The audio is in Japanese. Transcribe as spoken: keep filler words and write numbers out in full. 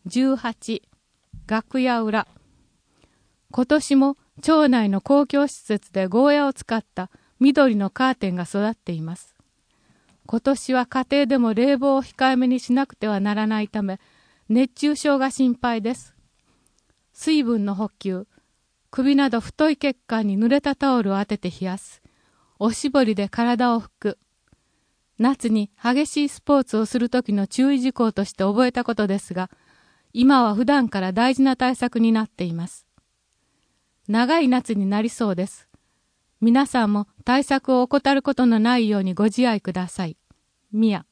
じゅうはち、楽屋裏。今年も町内の公共施設でゴーヤを使った緑のカーテンが育っています。今年は家庭でも冷房を控えめにしなくてはならないため、熱中症が心配です。水分の補給、首など太い血管に濡れたタオルを当てて冷やす、おしぼりで体を拭く、夏に激しいスポーツをするときの注意事項として覚えたことですが、今は普段から大事な対策になっています。長い夏になりそうです。皆さんも対策を怠ることのないようにご自愛ください。ミヤ。